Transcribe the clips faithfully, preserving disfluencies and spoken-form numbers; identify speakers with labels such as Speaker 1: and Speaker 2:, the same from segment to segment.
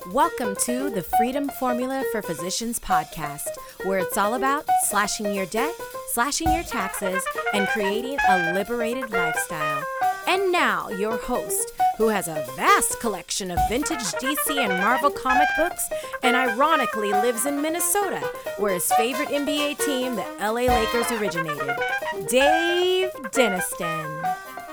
Speaker 1: Welcome to the Freedom Formula for Physicians podcast, where it's all about slashing your debt, slashing your taxes, and creating a liberated lifestyle. And now, your host, who has a vast collection of vintage D C and Marvel comic books, and ironically lives in Minnesota, where his favorite N B A team, the L A Lakers, originated, Dave Deniston.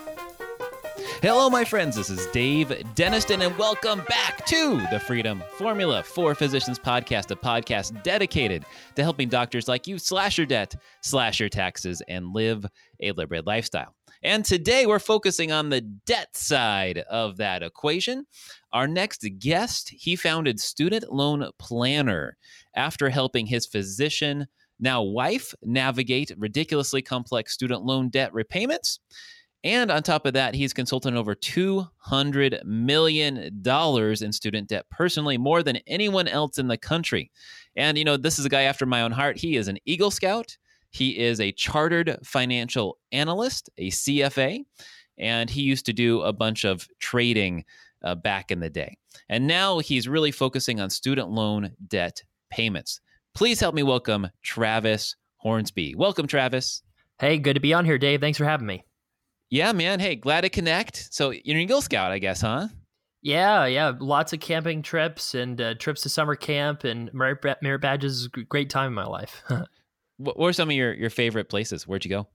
Speaker 2: Hello, my friends. This is Dave Deniston, and welcome back to the Freedom Formula for Physicians podcast, a podcast dedicated to helping doctors like you slash your debt, slash your taxes, and live a liberated lifestyle. And today we're focusing on the debt side of that equation. Our next guest, he founded Student Loan Planner after helping his physician, now wife, navigate ridiculously complex student loan debt repayments. And on top of that, he's consulted over two hundred million dollars in student debt personally, more than anyone else in the country. And, you know, this is a guy after my own heart. He is an Eagle Scout. He is a chartered financial analyst, a C F A, and he used to do a bunch of trading uh, back in the day. And now he's really focusing on student loan debt payments. Please help me welcome Travis Hornsby. Welcome, Travis.
Speaker 3: Hey, good to be on here, Dave. Thanks for having me.
Speaker 2: Yeah, man. Hey, glad to connect. So you're an Eagle Scout, I guess, huh?
Speaker 3: Yeah, yeah. Lots of camping trips and uh, trips to summer camp and merit, merit badges. is a Great time in my life.
Speaker 2: What were some of your, your favorite places? Where'd you go?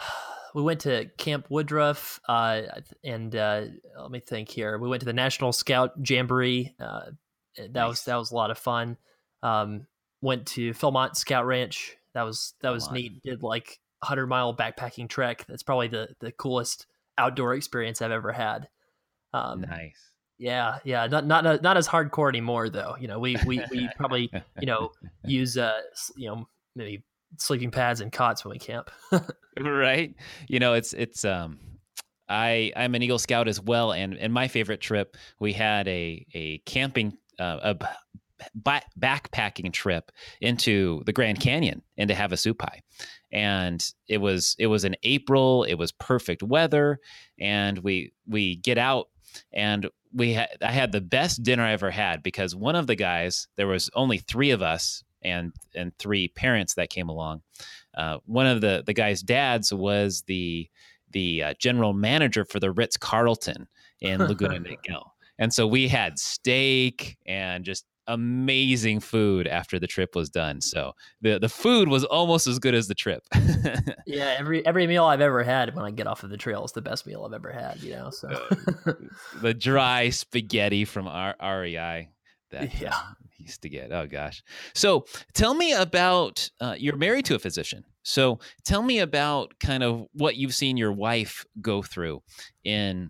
Speaker 3: We went to Camp Woodruff, uh, and uh, let me think here. We went to the National Scout Jamboree. Uh, that
Speaker 2: Nice.
Speaker 3: was that was a lot of fun. Um, went to Philmont Scout Ranch. That was that was
Speaker 2: Philmont.
Speaker 3: neat. Did like a hundred mile backpacking trek. That's probably the the coolest outdoor experience I've ever had. Um,
Speaker 2: Nice.
Speaker 3: Yeah, yeah, not not not as hardcore anymore though. You know, we we we probably you know use uh s- you know maybe sleeping pads and cots when we camp.
Speaker 2: Right. You know, it's, it's, um, I, I'm an Eagle Scout as well. And, and my favorite trip, we had a, a camping, uh, a b- ba- backpacking trip into the Grand Canyon into Havasupai. And it was, it was in April, it was perfect weather. And we, we get out and we had, I had the best dinner I ever had because one of the guys, there was only three of us and, and three parents that came along. Uh, one of the, the guy's dads was the the uh, general manager for the Ritz-Carlton in Laguna Niguel. And so we had steak and just amazing food after the trip was done. So the, the food was almost as good as the trip.
Speaker 3: Yeah, every every meal I've ever had when I get off of the trail is the best meal I've ever had. You know, so
Speaker 2: The dry spaghetti from R- REI that
Speaker 3: Yeah.
Speaker 2: uh, he used to get. Oh, gosh. So tell me about, uh, you're married to a physician. So tell me about kind of what you've seen your wife go through in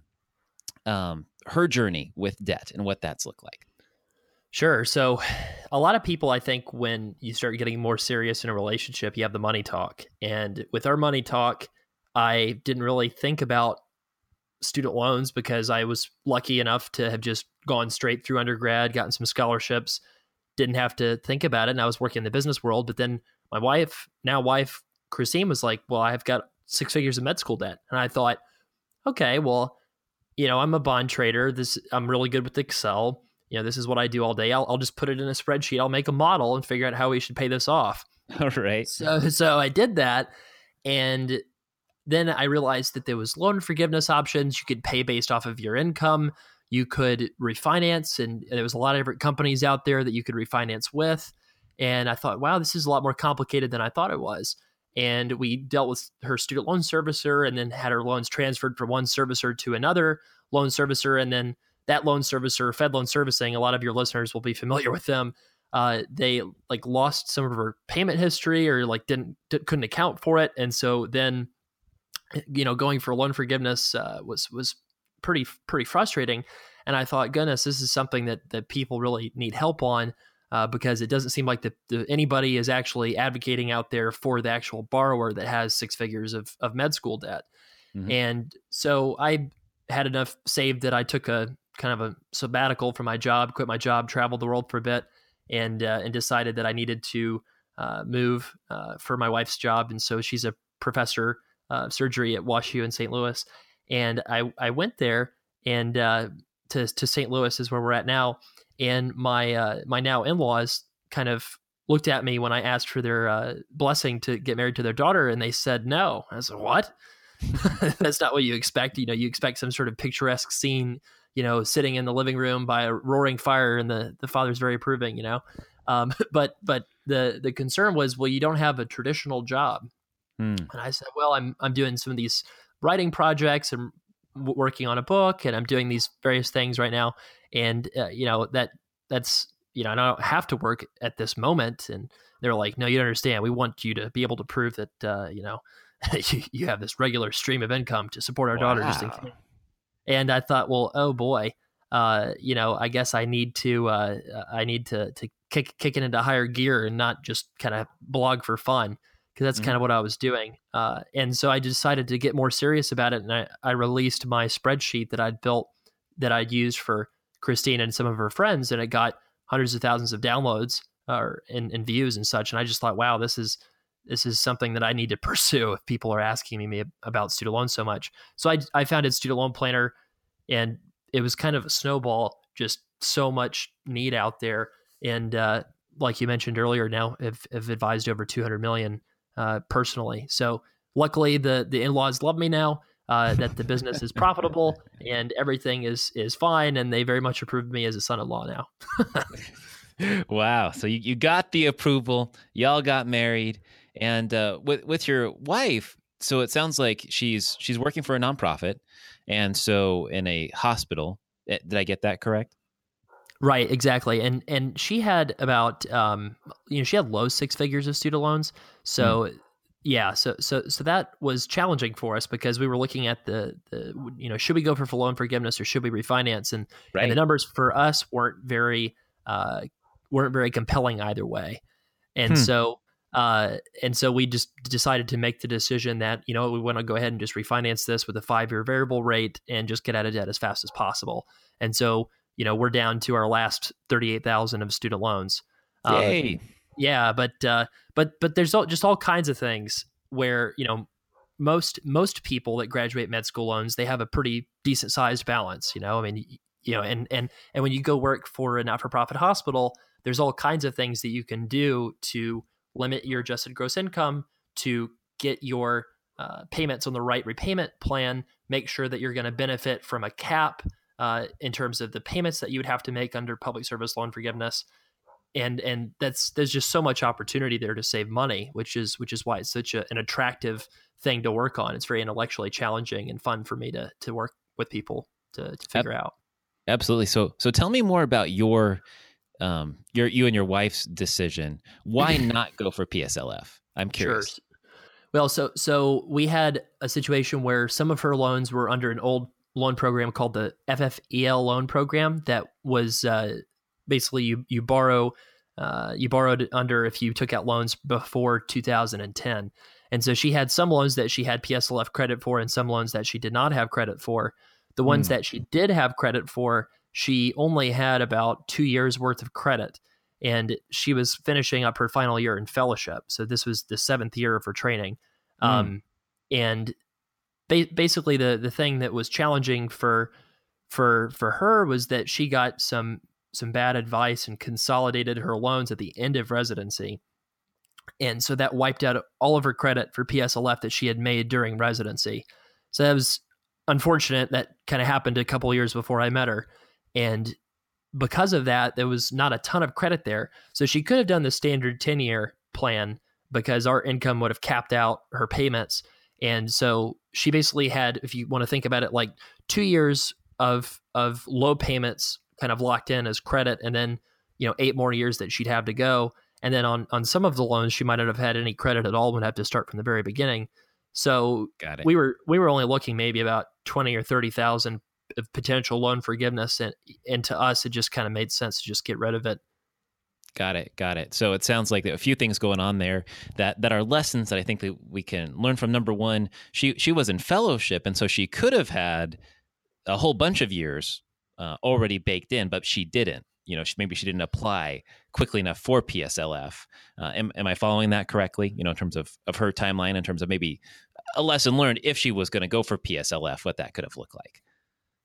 Speaker 2: um, her journey with debt and what that's looked like.
Speaker 3: Sure. So, a lot of people, I think, when you start getting more serious in a relationship, you have the money talk. And with our money talk, I didn't really think about student loans because I was lucky enough to have just gone straight through undergrad, gotten some scholarships, didn't have to think about it. And I was working in the business world. But then my wife, now wife, Christine, was like, well, I've got six figures of med school debt. And I thought, okay, well, you know, I'm a bond trader. This I'm really good with Excel. You know, this is what I do all day. I'll, I'll just put it in a spreadsheet. I'll make a model and figure out how we should pay this off.
Speaker 2: All right.
Speaker 3: So, so I did that. And then I realized that there was loan forgiveness options. You could pay based off of your income. You could refinance. And there was a lot of different companies out there that you could refinance with. And I thought, wow, this is a lot more complicated than I thought it was. And we dealt with her student loan servicer and then had her loans transferred from one servicer to another loan servicer. And then that loan servicer, Fed Loan Servicing, a lot of your listeners will be familiar with them. Uh, they like lost some of her payment history or like didn't, d- couldn't account for it. And so then, you know, going for loan forgiveness uh, was, was pretty, pretty frustrating. And I thought, goodness, this is something that, that people really need help on. Uh, because it doesn't seem like the, the, anybody is actually advocating out there for the actual borrower that has six figures of, of med school debt.
Speaker 2: Mhm.
Speaker 3: And so I had enough saved that I took a kind of a sabbatical from my job, quit my job, traveled the world for a bit, and uh, and decided that I needed to uh, move uh, for my wife's job. And so she's a professor of surgery at WashU in Saint Louis. And I, I went there and uh, to to Saint Louis is where we're at now, and my uh, my now in-laws kind of looked at me when I asked for their uh, blessing to get married to their daughter, and they said no. I said, what? That's not what you expect. You know, you expect some sort of picturesque scene, you know, sitting in the living room by a roaring fire and the, the father's very approving, you know. Um, but but the the concern was, well, you don't have a traditional job. Hmm. And I said, well, I'm I'm doing some of these writing projects and w- working on a book, and I'm doing these various things right now. And, uh, you know, that that's, you know, and I don't have to work at this moment. And they're like, no, you don't understand. We want you to be able to prove that, uh, you know, you, you have this regular stream of income to support our wow. daughter just in case. And I thought, well, oh boy, uh, you know, I guess I need to, uh, I need to, to kick, kick it into higher gear and not just kind of blog for fun. Cause that's mm-hmm. kind of what I was doing. Uh, and so I decided to get more serious about it. And I, I released my spreadsheet that I'd built that I'd used for Christine and some of her friends. And it got hundreds of thousands of downloads or uh, and, and views and such. And I just thought, wow, this is, this is something that I need to pursue if people are asking me about student loans so much. So I, I founded Student Loan Planner, and it was kind of a snowball, just so much need out there. And uh, like you mentioned earlier, now have, have advised over two hundred million uh, personally. So luckily the, the in-laws love me now, uh, that the business is profitable and everything is, is fine. And they very much approved me as a son-in-law now.
Speaker 2: Wow. So you, you got the approval, y'all got married. And uh, with with your wife, so it sounds like she's she's working for a nonprofit, and so in a hospital. Did I get that correct?
Speaker 3: Right, exactly. And and she had about um, you know she had low six figures of student loans. So mm. yeah, so so so that was challenging for us because we were looking at the the you know should we go for loan forgiveness or should we refinance, and right. and the numbers for us weren't very uh, weren't very compelling either way, and hmm. so. Uh, and so we just decided to make the decision that, you know, we want to go ahead and just refinance this with a five-year variable rate and just get out of debt as fast as possible. And so, you know, we're down to our last thirty-eight thousand of student loans. Um,
Speaker 2: Yay.
Speaker 3: Yeah, but uh, but but there's all, just all kinds of things where, you know, most most people that graduate med school loans, they have a pretty decent sized balance. You know, I mean, you know, and and and when you go work for a not-for-profit hospital, there's all kinds of things that you can do to limit your adjusted gross income, to get your uh, payments on the right repayment plan, make sure that you're going to benefit from a cap uh, in terms of the payments that you would have to make under public service loan forgiveness. And and that's there's just so much opportunity there to save money, which is which is why it's such a, an attractive thing to work on. It's very intellectually challenging and fun for me to to work with people to, to figure out.
Speaker 2: Absolutely. So so tell me more about your Um, your you and your wife's decision. Why not go for P S L F? I'm curious.
Speaker 3: Sure. Well, so so we had a situation where some of her loans were under an old loan program called the F F E L loan program. That was uh, basically you you borrow uh, you borrowed under if you took out loans before two thousand ten. And so she had some loans that she had P S L F credit for, and some loans that she did not have credit for. The ones mm. that she did have credit for, she only had about two years worth of credit, and she was finishing up her final year in fellowship. So this was the seventh year of her training. Mm. Um, and ba- basically the, the thing that was challenging for, for, for her was that she got some, some bad advice and consolidated her loans at the end of residency. And so that wiped out all of her credit for P S L F that she had made during residency. So that was unfortunate. That kind of happened a couple of years before I met her. And because of that, there was not a ton of credit there. So she could have done the standard ten-year plan because our income would have capped out her payments. And so she basically had, if you want to think about it, like two years of of low payments kind of locked in as credit, and then, you know, eight more years that she'd have to go. And then on, on some of the loans, she might not have had any credit at all, would have to start from the very beginning. So
Speaker 2: Got it.
Speaker 3: we were we were only looking maybe about twenty or thirty thousand of potential loan forgiveness, and and to us it just kind of made sense to just get rid of it.
Speaker 2: Got it, got it. So it sounds like there are a few things going on there that that are lessons that I think that we can learn from. Number one, she she was in fellowship, and so she could have had a whole bunch of years uh, already baked in, but she didn't. You know, she, maybe she didn't apply quickly enough for P S L F. Uh, am, am I following that correctly? You know, in terms of, of her timeline, in terms of maybe a lesson learned if she was going to go for P S L F, what that could have looked like.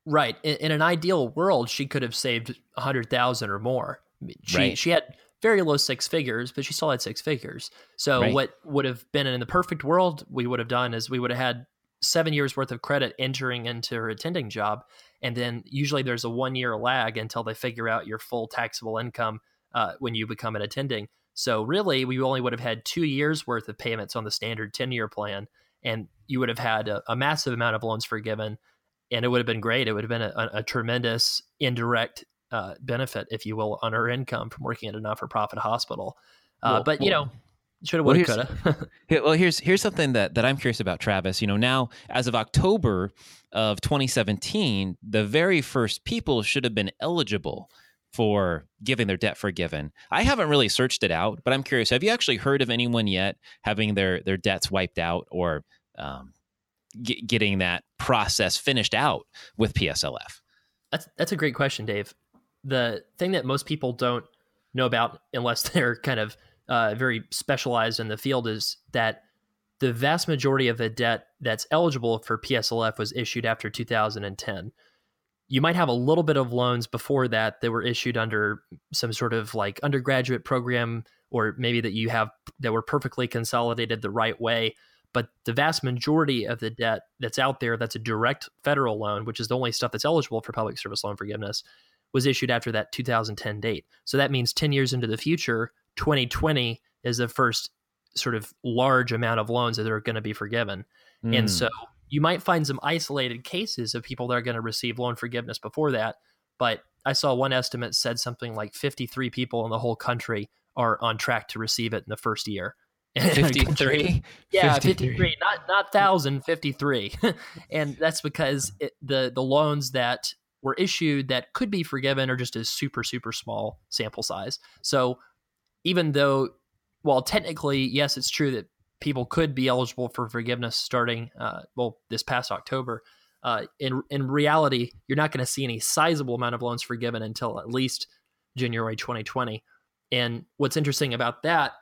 Speaker 3: Right. In, in an ideal world, she could have saved a hundred thousand or more. She
Speaker 2: Right.
Speaker 3: she had very low six figures, but she still had six figures. So
Speaker 2: Right.
Speaker 3: what would have been in the perfect world, we would have done is we would have had seven years worth of credit entering into her attending job, and then usually there's a one year lag until they figure out your full taxable income uh, when you become an attending. So really, we only would have had two years worth of payments on the standard ten year plan, and you would have had a, a massive amount of loans forgiven. And it would have been great. It would have been a, a tremendous indirect uh, benefit, if you will, on her income from working at a not-for-profit hospital. Uh,
Speaker 2: Well,
Speaker 3: but, you
Speaker 2: well-
Speaker 3: know, shoulda,
Speaker 2: Well,
Speaker 3: woulda,
Speaker 2: here's-
Speaker 3: coulda.
Speaker 2: Here- Well, here's here's something that, that I'm curious about, Travis. You know, now as of October of twenty seventeen, the very first people should have been eligible for giving their debt forgiven. I haven't really searched it out, but I'm curious. Have you actually heard of anyone yet having their their debts wiped out or um, g- getting that process finished out with P S L F?
Speaker 3: That's that's a great question, Dave. The thing that most people don't know about, unless they're kind of uh, very specialized in the field, is that the vast majority of the debt that's eligible for P S L F was issued after two thousand ten. You might have a little bit of loans before that that were issued under some sort of like undergraduate program, or maybe that you have that were perfectly consolidated the right way. But the vast majority of the debt that's out there that's a direct federal loan, which is the only stuff that's eligible for public service loan forgiveness, was issued after that two thousand ten date. So that means ten years into the future, twenty twenty is the first sort of large amount of loans that are going to be forgiven.
Speaker 2: Mm.
Speaker 3: And so you might find some isolated cases of people that are going to receive loan forgiveness before that. But I saw one estimate said something like fifty-three people in the whole country are on track to receive it in the first year.
Speaker 2: fifty-three?
Speaker 3: Yeah,
Speaker 2: fifty-three.
Speaker 3: fifty-three, not not one thousand, fifty-three. And that's because it, the the loans that were issued that could be forgiven are just a super, super small sample size. So even though, while technically, yes, it's true that people could be eligible for forgiveness starting, uh, well, this past October, uh, in in reality, you're not going to see any sizable amount of loans forgiven until at least January twenty twenty. And what's interesting about that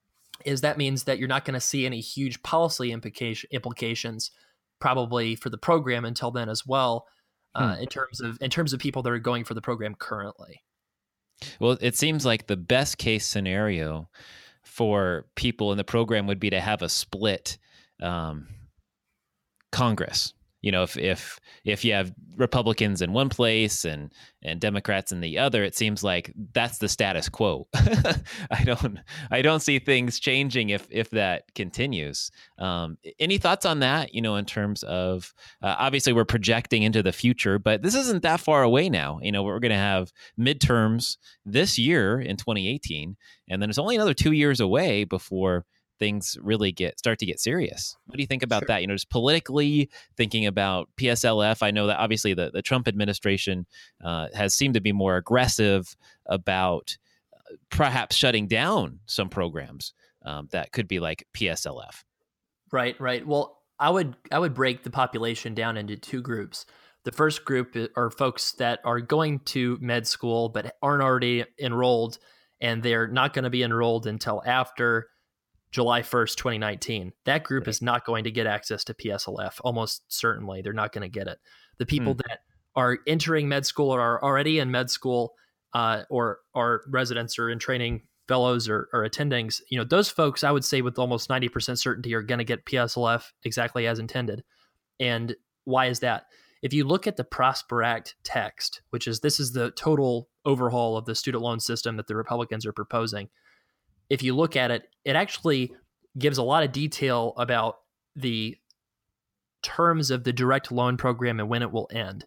Speaker 3: is that means that you're not going to see any huge policy implication, implications probably for the program until then as well, uh,
Speaker 2: Hmm.
Speaker 3: in terms of in terms of people that are going for the program currently.
Speaker 2: Well, it seems like the best case scenario for people in the program would be to have a split um, Congress. You know, if if if you have Republicans in one place and and Democrats in the other, it seems like that's the status quo. I don't I don't see things changing if if that continues. Um, any thoughts on that? You know, in terms of uh, obviously we're projecting into the future, but this isn't that far away now. You know, we're going to have midterms this year in twenty eighteen, and then it's only another two years away before things really get start to get serious. What do you think about
Speaker 3: Sure.
Speaker 2: that? You know, just politically thinking about P S L F. I know that obviously the, the Trump administration uh, has seemed to be more aggressive about uh, perhaps shutting down some programs um, that could be like P S L F.
Speaker 3: Right, right. Well, I would I would break the population down into two groups. The first group are folks that are going to med school but aren't already enrolled, and they're not going to be enrolled until after July first, twenty nineteen. That group
Speaker 2: Right.
Speaker 3: is not going to get access to P S L F. Almost certainly, they're not going to get it. The people that are entering med school or are already in med school, uh, or are residents or in training fellows or, or attendings, you know, those folks, I would say with almost ninety percent certainty, are going to get P S L F exactly as intended. And why is that? If you look at the Prosper Act text, which is this is the total overhaul of the student loan system that the Republicans are proposing. If you look at it, it actually gives a lot of detail about the terms of the direct loan program and when it will end.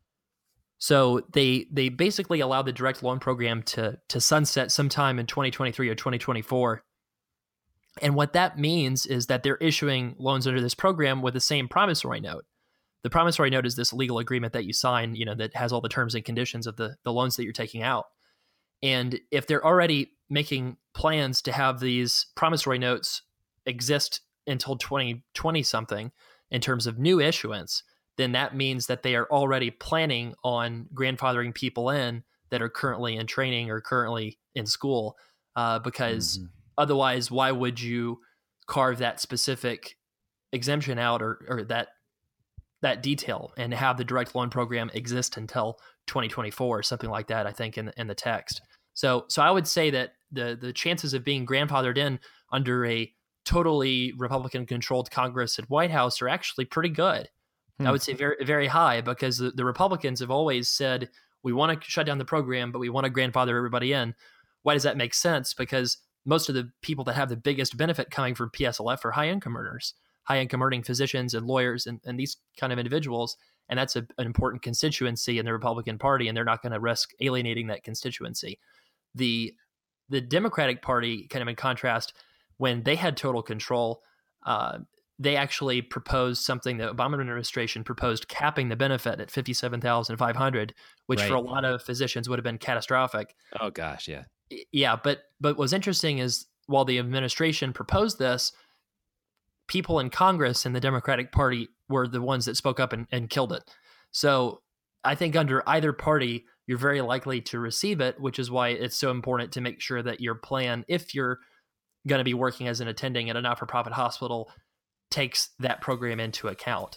Speaker 3: So they they basically allow the direct loan program to to sunset sometime in twenty twenty-three or twenty twenty-four. And what that means is that they're issuing loans under this program with the same promissory note. The promissory note is this legal agreement that you sign, you know, that has all the terms and conditions of the, the loans that you're taking out. And if they're already making plans to have these promissory notes exist until twenty twenty something in terms of new issuance, then that means that they are already planning on grandfathering people in that are currently in training or currently in school. Uh, because
Speaker 2: Mhm.
Speaker 3: otherwise, why would you carve that specific exemption out or, or that that detail and have the direct loan program exist until twenty twenty-four or something like that, I think, in, in the text. So so I would say that the the chances of being grandfathered in under a totally Republican-controlled Congress and White House are actually pretty good. Hmm. I would say very, very high, because the, the Republicans have always said, we want to shut down the program, but we want to grandfather everybody in. Why does that make sense? Because most of the people that have the biggest benefit coming from P S L F are high-income earners, high-income earning physicians and lawyers and, and these kind of individuals. And that's a, an important constituency in the Republican Party, and they're not going to risk alienating that constituency. The the Democratic Party, kind of in contrast, when they had total control, uh, they actually proposed something that Obama administration proposed, capping the benefit at fifty-seven thousand five hundred dollars, which right. for a lot of physicians would have been catastrophic.
Speaker 2: Oh gosh, yeah.
Speaker 3: Yeah, but but what's interesting is while the administration proposed this, people in Congress and the Democratic Party were the ones that spoke up and, and killed it. So I think under either party, you're very likely to receive it, which is why it's so important to make sure that your plan, if you're going to be working as an attending at a not-for-profit hospital, takes that program into account.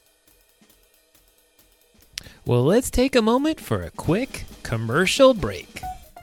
Speaker 2: Well, let's take a moment for a quick commercial break.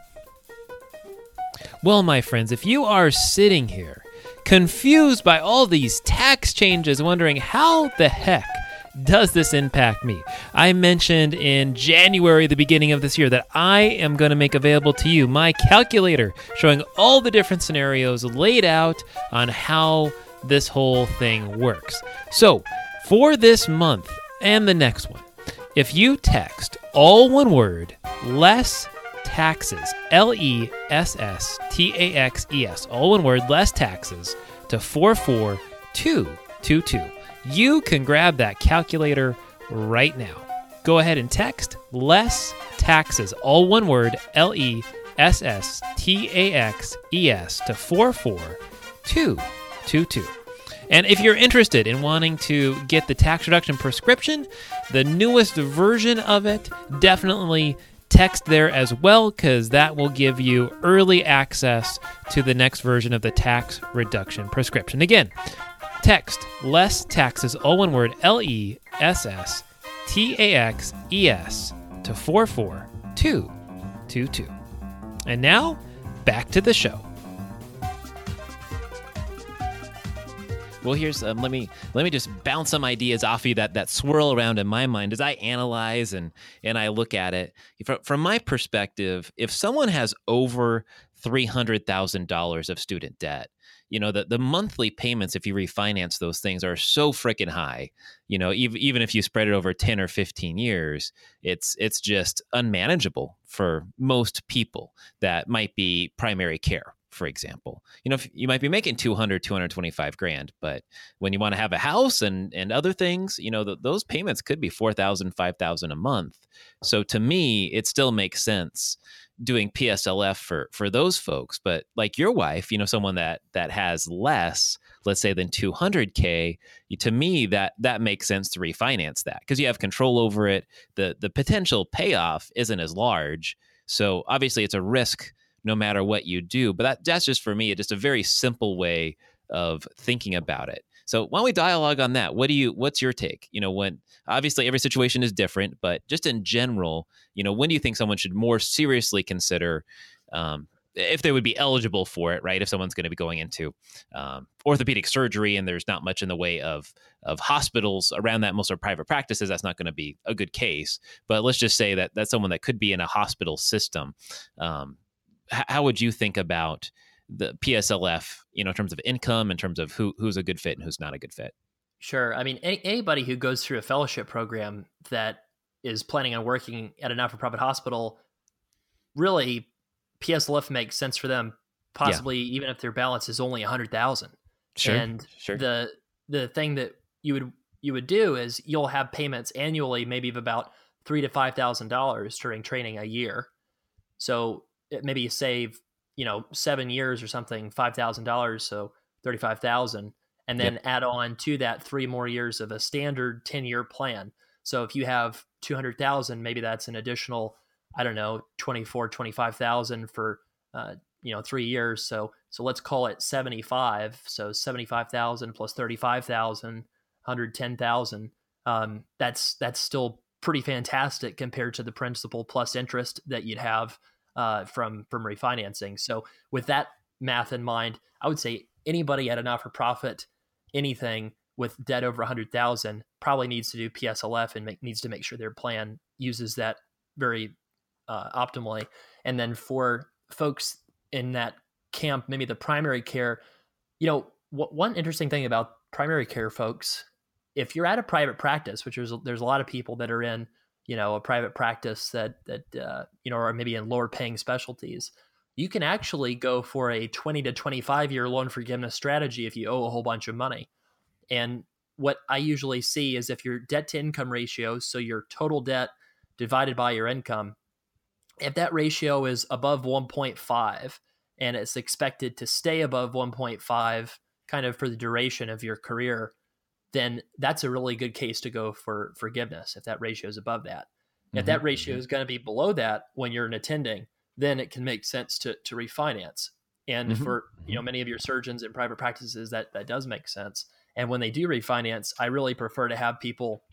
Speaker 2: Well, my friends, if you are sitting here confused by all these tax changes, wondering how the heck does this impact me? I mentioned in January, the beginning of this year, that I am going to make available to you my calculator showing all the different scenarios laid out on how this whole thing works. So for this month and the next one, if you text all one word, less taxes, L E S S T A X E S, all one word, less taxes, to four four two two two, you can grab that calculator right now. Go ahead and text less taxes, all one word, L E S S T A X E S, to four four two two two. And if you're interested in wanting to get the tax reduction prescription, the newest version of it, definitely text there as well, because that will give you early access to the next version of the tax reduction prescription. Again, text less taxes, all one word, L E S S T A X E S, to four four two two two. And now, back to the show. Well, here's um, let me let me just bounce some ideas off you that that swirl around in my mind as I analyze and and I look at it. From, from my perspective, if someone has over three hundred thousand dollars of student debt, you know, the, the monthly payments, if you refinance those things, are so freaking high. You know, even even if you spread it over ten or fifteen years, it's it's just unmanageable for most people that might be primary care, for example. You know, if you might be making two hundred, two hundred twenty-five grand, but when you want to have a house and, and other things, you know, the, those payments could be four thousand, five thousand a month. So to me, it still makes sense doing P S L F for, for those folks. But like your wife, you know, someone that, that has less, let's say, than two hundred K, to me, that, that makes sense to refinance that because you have control over it. The, the potential payoff isn't as large. So obviously it's a risk no matter what you do. But that, that's just for me, just a very simple way of thinking about it. So why don't we dialogue on that? What do you, what's your take? You know, when obviously every situation is different, but just in general, you know, when do you think someone should more seriously consider um, if they would be eligible for it, right? If someone's going to be going into um, orthopedic surgery and there's not much in the way of of hospitals around that, most are private practices, that's not going to be a good case. But let's just say that that's someone that could be in a hospital system. Um, h- how would you think about the P S L F, you know, in terms of income, in terms of who who's a good fit and who's not a good fit?
Speaker 3: Sure. I mean, any, anybody who goes through a fellowship program that is planning on working at a not-for-profit hospital, really, P S L F makes sense for them, possibly yeah. even if their balance is only one hundred thousand dollars.
Speaker 2: Sure.
Speaker 3: And
Speaker 2: sure.
Speaker 3: the the thing that you would you would do is you'll have payments annually, maybe of about three to five thousand dollars during training a year. So it, maybe you save, you know, seven years or something, five thousand dollars, so thirty-five thousand dollars, and then yep. add on to that three more years of a standard ten-year plan. So if you have two hundred thousand dollars, maybe that's an additional, I don't know, twenty-four, twenty-five thousand for, uh, you know, three years. So, so let's call it seventy-five. So seventy-five thousand plus thirty-five thousand, one hundred ten thousand. um, that's that's still pretty fantastic compared to the principal plus interest that you'd have uh, from from refinancing. So with that math in mind, I would say anybody at a not-for-profit, anything with debt over one hundred thousand probably needs to do P S L F and make, needs to make sure their plan uses that very uh, optimally. And then for folks in that camp, maybe the primary care, you know, w- one interesting thing about primary care folks, if you're at a private practice, which there's there's a lot of people that are in, you know, a private practice that that uh, you know, are maybe in lower paying specialties, you can actually go for a twenty to twenty-five year loan forgiveness strategy if you owe a whole bunch of money. And what I usually see is if your debt to income ratio, so your total debt divided by your income, if that ratio is above one point five and it's expected to stay above one point five kind of for the duration of your career, then that's a really good case to go for forgiveness if that ratio is above that. Mm-hmm. If that ratio is going to be below that when you're an attending, then it can make sense to to refinance. And mm-hmm. for you know many of your surgeons in private practices, that that does make sense. And when they do refinance, I really prefer to have people,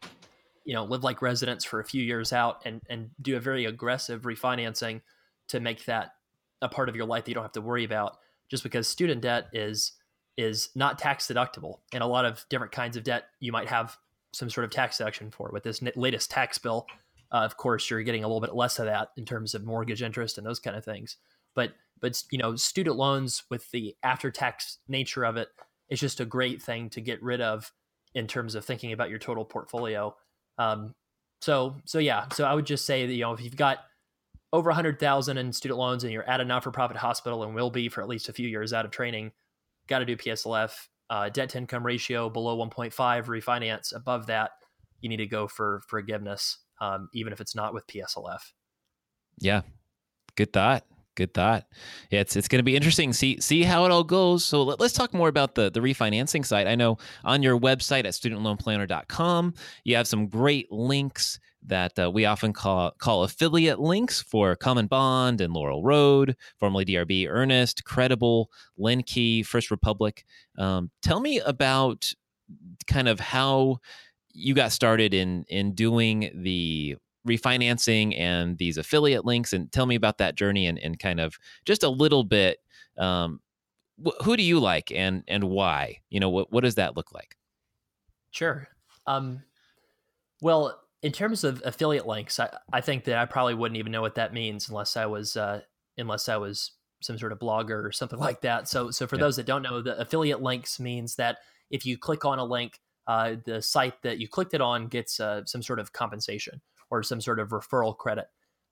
Speaker 3: you know, live like residents for a few years out and and do a very aggressive refinancing to make that a part of your life that you don't have to worry about. Just because student debt is is not tax deductible, and a lot of different kinds of debt you might have some sort of tax deduction for. With this latest tax bill, uh, of course, you're getting a little bit less of that in terms of mortgage interest and those kind of things. But but you know, student loans with the after tax nature of it, it's just a great thing to get rid of in terms of thinking about your total portfolio. Um, so, so yeah, so I would just say that, you know, if you've got over a hundred thousand in student loans and you're at a not-for-profit hospital and will be for at least a few years out of training, got to do P S L F, uh, debt to income ratio below one point five, refinance. Above that, you need to go for forgiveness, um, even if it's not with P S L F.
Speaker 2: Yeah. Good thought. Good thought. Yeah, it's it's going to be interesting. See see how it all goes. So let, let's talk more about the the refinancing side. I know on your website at student loan planner dot com, you have some great links that uh, we often call call affiliate links for Common Bond and Laurel Road, formerly D R B, Earnest, Credible, LendKey, First Republic. Um, tell me about kind of how you got started in in doing the refinancing and these affiliate links, and tell me about that journey and, and kind of just a little bit. Um, wh- who do you like and and why? You know, what what does that look like?
Speaker 3: Sure. Um, well, in terms of affiliate links, I, I think that I probably wouldn't even know what that means unless I was uh, unless I was some sort of blogger or something like that. So so for yeah. those that don't know, the affiliate links means that if you click on a link, uh, the site that you clicked it on gets uh, some sort of compensation or some sort of referral credit.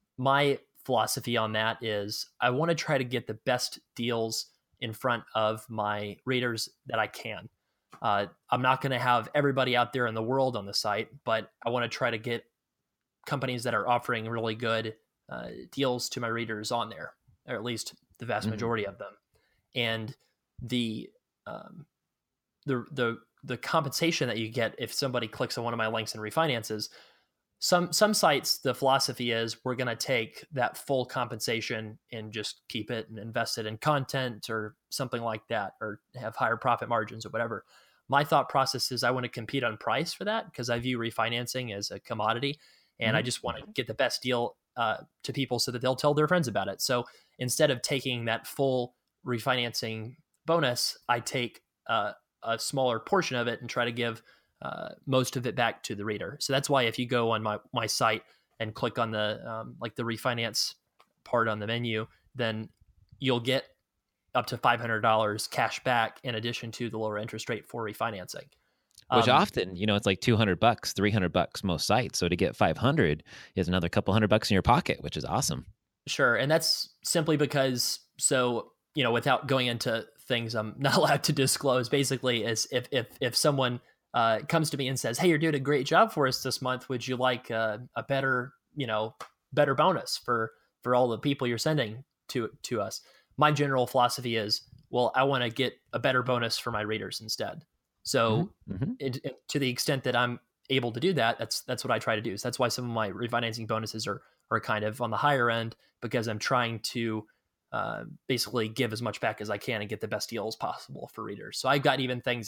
Speaker 3: My philosophy on that is I want to try to get the best deals in front of my readers that I can. Uh, I'm not going to have everybody out there in the world on the site, but I want to try to get companies that are offering really good uh, deals to my readers on there, or at least the vast mm-hmm. majority of them. And the um, the the the compensation that you get if somebody clicks on one of my links and refinances. Some some sites, the philosophy is we're going to take that full compensation and just keep it and invest it in content or something like that, or have higher profit margins or whatever. My thought process is I want to compete on price for that because I view refinancing as a commodity, and mm-hmm. I just want to get the best deal uh, to people so that they'll tell their friends about it. So instead of taking that full refinancing bonus, I take uh, a smaller portion of it and try to give Uh, most of it back to the reader. So that's why if you go on my, my site and click on the um, like the refinance part on the menu, then you'll get up to five hundred dollars cash back in addition to the lower interest rate for refinancing.
Speaker 2: Which
Speaker 3: um,
Speaker 2: often, you know, it's like two hundred bucks, three hundred bucks most sites. So to get five hundred is another couple hundred bucks in your pocket, which is awesome.
Speaker 3: Sure. And that's simply because, so, you know, without going into things I'm not allowed to disclose, basically is if if if someone Uh, comes to me and says, "Hey, you're doing a great job for us this month. Would you like uh, a better, you know, better bonus for for all the people you're sending to to us?" My general philosophy is, well, I want to get a better bonus for my readers instead. So,
Speaker 2: mm-hmm.
Speaker 3: it, it, to the extent that I'm able to do that, that's that's what I try to do. So that's why some of my refinancing bonuses are are kind of on the higher end, because I'm trying to uh, basically give as much back as I can and get the best deals possible for readers. So I've got even things that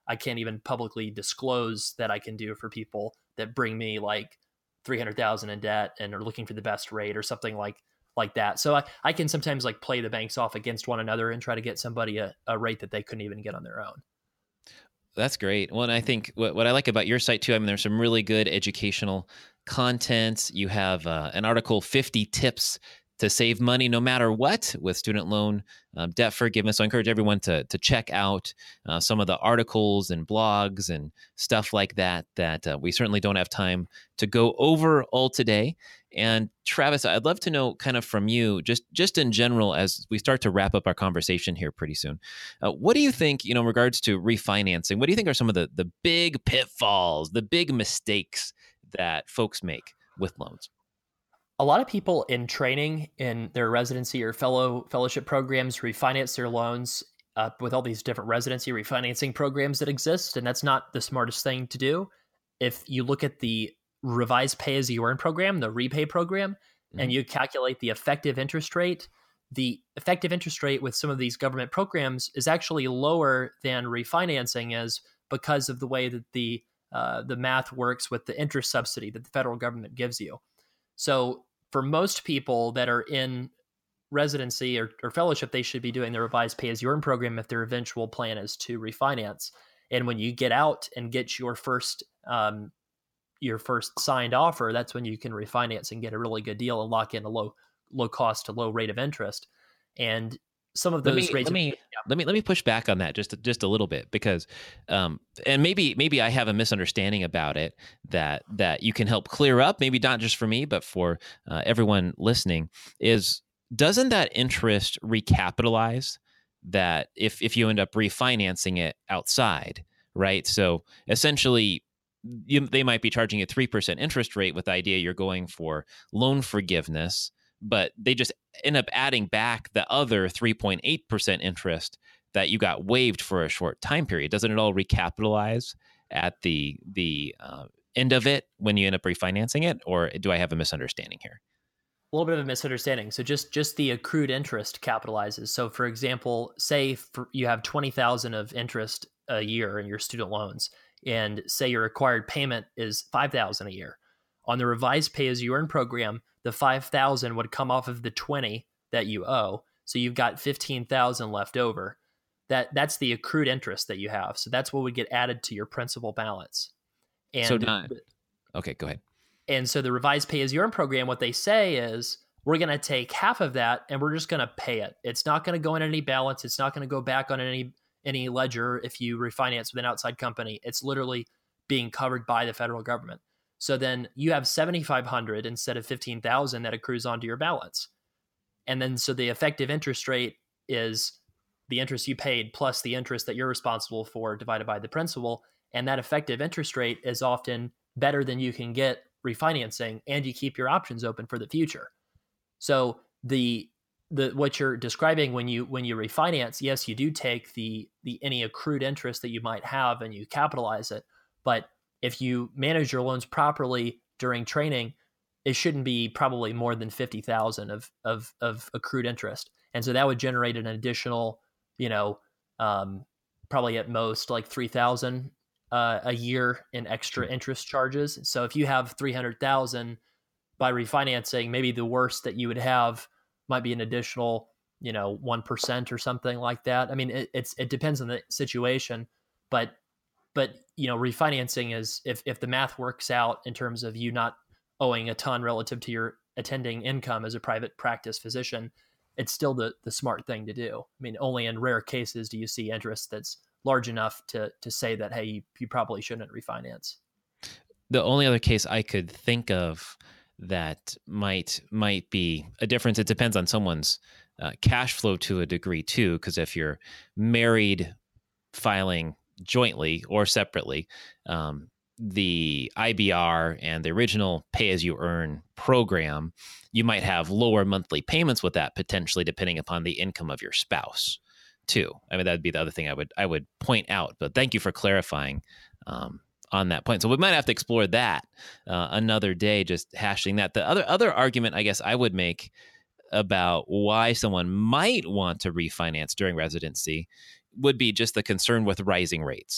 Speaker 3: I can't even publicly disclose that I can do for people that bring me like three hundred thousand in debt and are looking for the best rate or something like like that. So I, I can sometimes like play the banks off against one another and try to get somebody a, a rate that they couldn't even get on their own.
Speaker 2: That's great. Well, and I think what, what I like about your site too, I mean, there's some really good educational content. You have uh, an article, fifty tips to save money no matter what with student loan um, debt forgiveness. So I encourage everyone to to check out uh, some of the articles and blogs and stuff like that, that uh, we certainly don't have time to go over all today. And Travis, I'd love to know kind of from you, just just in general, as we start to wrap up our conversation here pretty soon, uh, what do you think, you know, in regards to refinancing, what do you think are some of the, the big pitfalls, the big mistakes that folks make with loans?
Speaker 3: A lot of people in training in their residency or fellow fellowship programs refinance their loans uh, with all these different residency refinancing programs that exist, and that's not the smartest thing to do. If you look at the revised pay-as-you-earn program, the repay program, mm-hmm. and you calculate the effective interest rate, the effective interest rate with some of these government programs is actually lower than refinancing is because of the way that the uh, the math works with the interest subsidy that the federal government gives you. So for most people that are in residency or, or fellowship, they should be doing the revised pay-as-you-earn program if their eventual plan is to refinance. And when you get out and get your first um, your first signed offer, that's when you can refinance and get a really good deal and lock in a low low cost to low rate of interest. And some of those
Speaker 2: let me,
Speaker 3: rates.
Speaker 2: Let me, of, yeah. let me let me push back on that just just a little bit, because, um, and maybe maybe I have a misunderstanding about it that that you can help clear up. Maybe not just for me, but for uh, everyone listening. Is doesn't that interest recapitalize that if if you end up refinancing it outside, right? So essentially, you, they might be charging a three percent interest rate with the idea you're going for loan forgiveness, but they just end up adding back the other three point eight percent interest that you got waived for a short time period. Doesn't it all recapitalize at the the uh, end of it when you end up refinancing it? Or do I have a misunderstanding here?
Speaker 3: A little bit of a misunderstanding. So just just the accrued interest capitalizes. So for example, say for, you have twenty thousand of interest a year in your student loans, and say your required payment is five thousand a year. On the revised pay-as-you-earn program, the five thousand would come off of the twenty that you owe. So you've got fifteen thousand left over. That that's the accrued interest that you have. So that's what would get added to your principal balance. And
Speaker 2: so not, okay, go ahead.
Speaker 3: And so the revised pay-as-you-earn program, what they say is, we're going to take half of that and we're just going to pay it. It's not going to go in any balance. It's not going to go back on any any ledger if you refinance with an outside company. It's literally being covered by the federal government. So then you have seventy-five hundred instead of fifteen thousand that accrues onto your balance. And then so the effective interest rate is the interest you paid plus the interest that you're responsible for divided by the principal. And that effective interest rate is often better than you can get refinancing, and you keep your options open for the future. So the the what you're describing when you when you refinance, yes, you do take the the any accrued interest that you might have and you capitalize it. But if you manage your loans properly during training, it shouldn't be probably more than fifty thousand of of of accrued interest. And so that would generate an additional, you know, um, probably at most like three thousand uh, a year in extra interest charges. So if you have three hundred thousand by refinancing, maybe the worst that you would have might be an additional, you know, one percent or something like that. I mean, it, it's it depends on the situation, but but you know, refinancing is if if the math works out in terms of you not owing a ton relative to your attending income as a private practice physician, it's still the the smart thing to do. I mean, only in rare cases do you see interest that's large enough to to say that, hey, you, you probably shouldn't refinance.
Speaker 2: The only other case I could think of that might might be a difference, it depends on someone's uh, cash flow to a degree too, because if you're married filing jointly or separately, um, the I B R and the original pay-as-you-earn program, you might have lower monthly payments with that potentially, depending upon the income of your spouse too. I mean, that'd be the other thing I would I would point out. But thank you for clarifying um, on that point. So we might have to explore that uh, another day, just hashing that. The other other argument I guess I would make about why someone might want to refinance during residency would be just the concern with rising rates,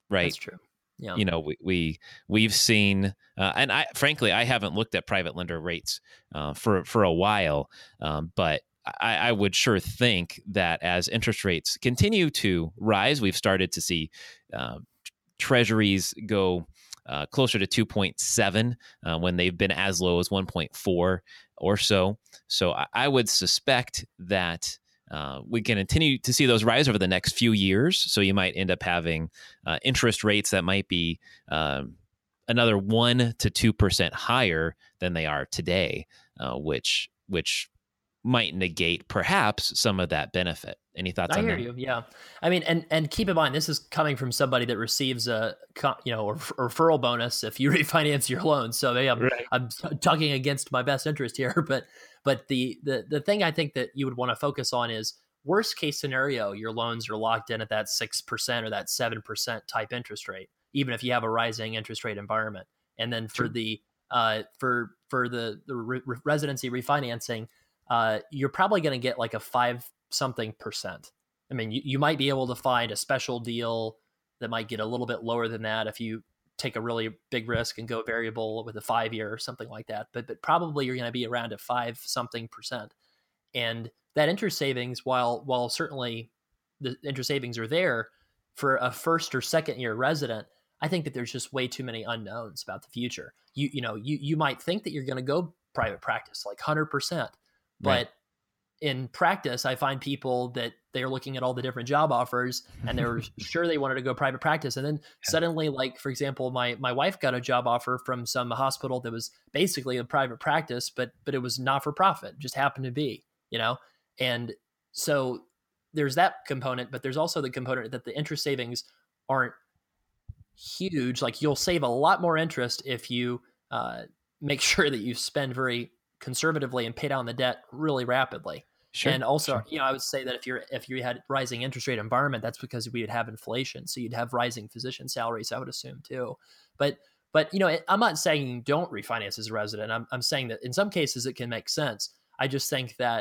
Speaker 2: right?
Speaker 3: That's true. Yeah.
Speaker 2: You know, we, we we've seen, uh, and I frankly I haven't looked at private lender rates uh, for for a while, um, but I, I would sure think that as interest rates continue to rise, we've started to see uh, treasuries go uh, closer to two point seven uh, when they've been as low as one point four or so. So I, I would suspect that Uh, we can continue to see those rise over the next few years. So you might end up having uh, interest rates that might be um, another one to two percent higher than they are today, uh, which which might negate perhaps some of that benefit. Any thoughts
Speaker 3: I
Speaker 2: on
Speaker 3: hear
Speaker 2: that?
Speaker 3: you. Yeah. I mean, and and keep in mind, this is coming from somebody that receives a co- you know a referral bonus if you refinance your loan. So maybe I'm
Speaker 2: Right.
Speaker 3: I'm tugging against my best interest here, but but the the the thing I think that you would want to focus on is worst case scenario, your loans are locked in at that six percent or that seven percent type interest rate, even if you have a rising interest rate environment. And then for
Speaker 2: Sure.
Speaker 3: the uh for for the the re- residency refinancing, uh, you're probably going to get like a five something percent. I mean, you, you might be able to find a special deal that might get a little bit lower than that if you take a really big risk and go variable with a five year or something like that. But but probably you're going to be around a five something percent. And that interest savings, while while certainly the interest savings are there for a first or second year resident, I think that there's just way too many unknowns about the future. You you know you you might think that you're going to go private practice like one hundred percent, but
Speaker 2: Right.
Speaker 3: in practice, I find people that they're looking at all the different job offers and they're sure they wanted to go private practice. And then
Speaker 2: Yeah.
Speaker 3: suddenly, like, for example, my, my wife got a job offer from some hospital that was basically a private practice, but, but it was not for profit, it just happened to be, you know? And so there's that component, but there's also the component that the interest savings aren't huge. Like you'll save a lot more interest if you uh, make sure that you spend very conservatively and pay down the debt really rapidly.
Speaker 2: Sure.
Speaker 3: And also,
Speaker 2: Sure.
Speaker 3: you know, I would say that if you're if you had rising interest rate environment, that's because we would have inflation, so you'd have rising physician salaries, I would assume too. But but you know, I'm not saying don't refinance as a resident. I'm I'm saying that in some cases it can make sense. I just think that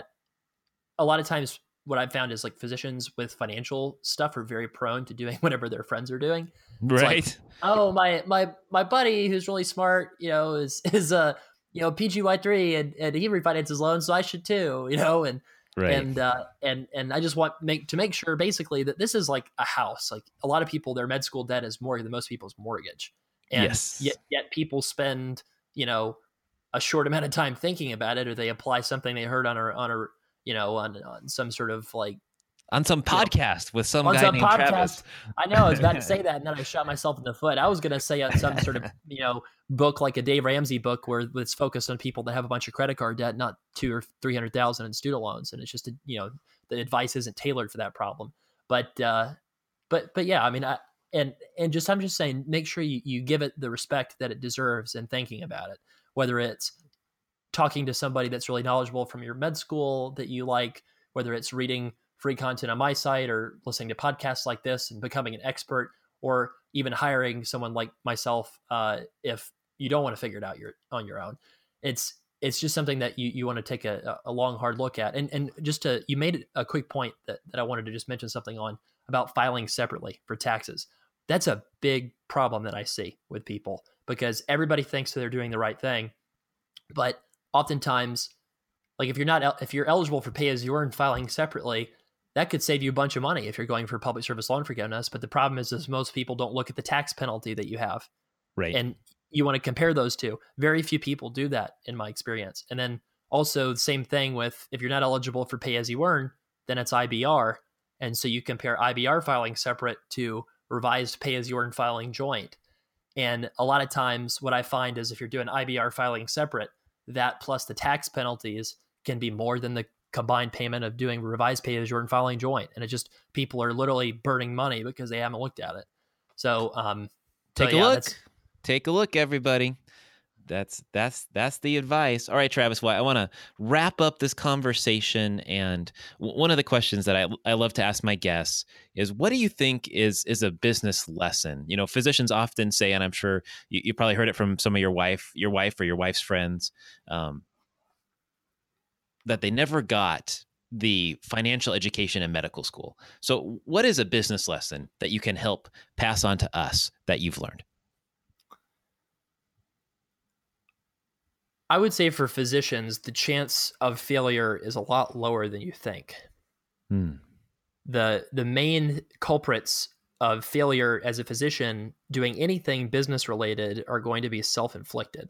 Speaker 3: a lot of times what I've found is like physicians with financial stuff are very prone to doing whatever their friends are doing. It's
Speaker 2: Right.
Speaker 3: like, oh, my my my buddy who's really smart, you know, is is a you know P G Y three and and he refinances loans, so I should too, you know, and
Speaker 2: Right.
Speaker 3: and uh, and and I just want make to make sure basically that this is like a house. Like a lot of people, their med school debt is more than most people's mortgage, and
Speaker 2: Yes.
Speaker 3: yet yet people spend you know a short amount of time thinking about it, or they apply something they heard on a on a you know on, on some sort of like
Speaker 2: On some podcast with some
Speaker 3: on
Speaker 2: guy
Speaker 3: some
Speaker 2: named
Speaker 3: podcast.
Speaker 2: Travis.
Speaker 3: I know I was about to say that, and then I shot myself in the foot. I was going to say on some sort of you know book like a Dave Ramsey book where it's focused on people that have a bunch of credit card debt, not two or three hundred thousand in student loans, and it's just a, you know the advice isn't tailored for that problem. But uh, but but yeah, I mean, I and and just I'm just saying, make sure you you give it the respect that it deserves and thinking about it, whether it's talking to somebody that's really knowledgeable from your med school that you like, whether it's reading free content on my site or listening to podcasts like this and becoming an expert, or even hiring someone like myself uh, if you don't want to figure it out your, on your own. It's it's just something that you, you want to take a, a long, hard look at. And and just to, you made a quick point that, that I wanted to just mention something on about filing separately for taxes. That's a big problem that I see with people because everybody thinks that they're doing the right thing. But oftentimes, like if you're not, if you're eligible for pay as you earn filing separately, that could save you a bunch of money if you're going for public service loan forgiveness. But the problem is, is most people don't look at the tax penalty that you have.
Speaker 2: Right.
Speaker 3: And you want to compare those two. Very few people do that in my experience. And then also the same thing with, if you're not eligible for pay as you earn, then it's I B R. And so you compare I B R filing separate to revised pay as you earn filing joint. And a lot of times what I find is if you're doing I B R filing separate, that plus the tax penalties can be more than the combined payment of doing revised pay as you earn filing joint. And it just, people are literally burning money because they haven't looked at it. So, um,
Speaker 2: Take
Speaker 3: so,
Speaker 2: a
Speaker 3: yeah,
Speaker 2: look.
Speaker 3: that's-
Speaker 2: Take a look, everybody. That's that's that's the advice. All right, Travis. Well, I want to wrap up this conversation, and w- one of the questions that I I love to ask my guests is, what do you think is is a business lesson? You know, physicians often say, and I'm sure you, you probably heard it from some of your wife, your wife or your wife's friends, um, that they never got the financial education in medical school. So what is a business lesson that you can help pass on to us that you've learned?
Speaker 3: I would say for physicians, the chance of failure is a lot lower than you think.
Speaker 2: Hmm.
Speaker 3: The the main culprits of failure as a physician doing anything business related are going to be self-inflicted.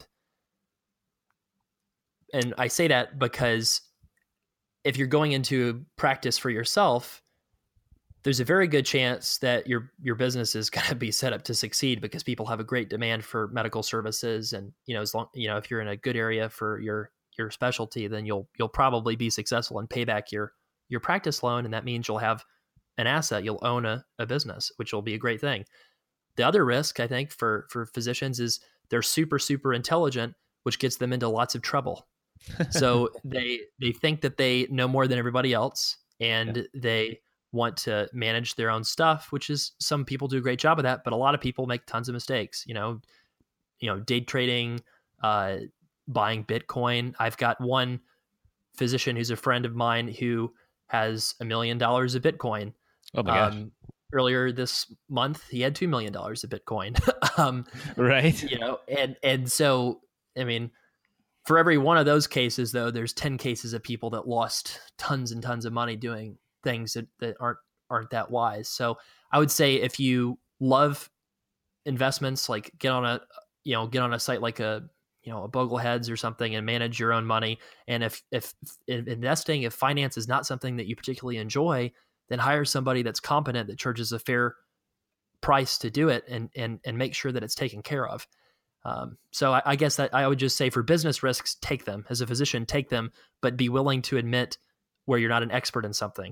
Speaker 3: And I say that because if you're going into practice for yourself, there's a very good chance that your your business is going to be set up to succeed because people have a great demand for medical services, and you know, as long you know, if you're in a good area for your your specialty, then you'll you'll probably be successful and pay back your your practice loan, and that means you'll have an asset, you'll own a, a business, which will be a great thing. The other risk, I think, for for physicians is they're super super intelligent, which gets them into lots of trouble. So they they think that they know more than everybody else, and yeah. they want to manage their own stuff, which is, some people do a great job of that, but a lot of people make tons of mistakes, you know, you know, day trading, uh, buying Bitcoin. I've got one physician who's a friend of mine who has a million dollars of Bitcoin.
Speaker 2: Oh my gosh. Um,
Speaker 3: earlier this month, he had two million dollars of Bitcoin. um,
Speaker 2: right.
Speaker 3: You know, and, and so, I mean, for every one of those cases though, there's ten cases of people that lost tons and tons of money doing things that, that aren't aren't that wise. So I would say if you love investments, like get on a you know get on a site like a you know a Bogleheads or something and manage your own money. And if if, if investing, if finance is not something that you particularly enjoy, then hire somebody that's competent that charges a fair price to do it, and and and make sure that it's taken care of. Um, so I, I guess that I would just say for business risks, take them. As a physician, take them, but be willing to admit where you're not an expert in something.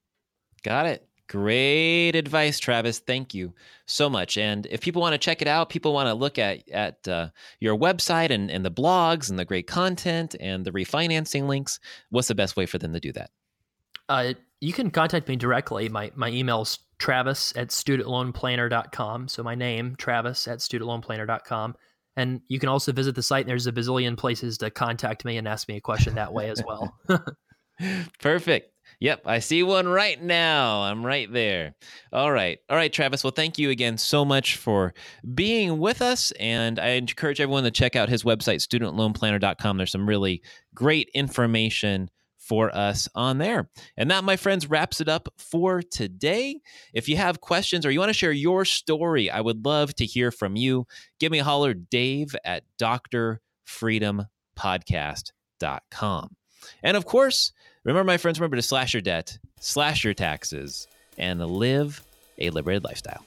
Speaker 2: Got it. Great advice, Travis. Thank you so much. And if people want to check it out, people want to look at at uh, your website and, and the blogs and the great content and the refinancing links, what's the best way for them to do that?
Speaker 3: Uh, you can contact me directly. My my email is travis at student loan planner dot com. So my name, Travis at student loan planner dot com. And you can also visit the site. There's a bazillion places to contact me and ask me a question that way as well.
Speaker 2: Perfect. Yep, I see one right now. I'm right there. All right. All right, Travis. Well, thank you again so much for being with us. And I encourage everyone to check out his website, student loan planner dot com. There's some really great information for us on there. And that, my friends, wraps it up for today. If you have questions or you want to share your story, I would love to hear from you. Give me a holler, Dave at D R freedom podcast dot com. And of course, remember, my friends, remember to slash your debt, slash your taxes, and live a liberated lifestyle.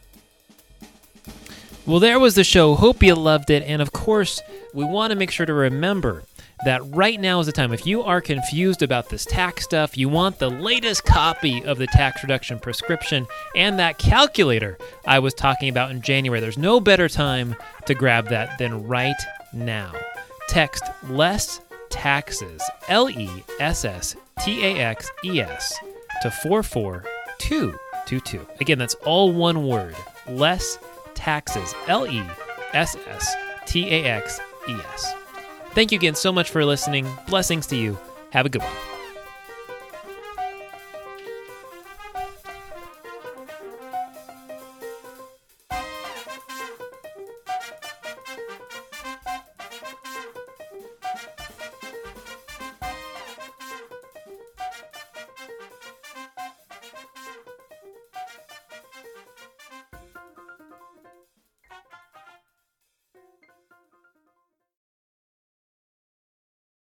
Speaker 2: Well, there was the show. Hope you loved it. And of course, we want to make sure to remember that right now is the time. If you are confused about this tax stuff, you want the latest copy of the tax reduction prescription and that calculator I was talking about in January, there's no better time to grab that than right now. Text LESS TAXES, L E S S T A X E S, to four four two two two. Again, that's all one word. LESS TAXES, L E S S T A X E S. Thank you again so much for listening. Blessings to you. Have a good one.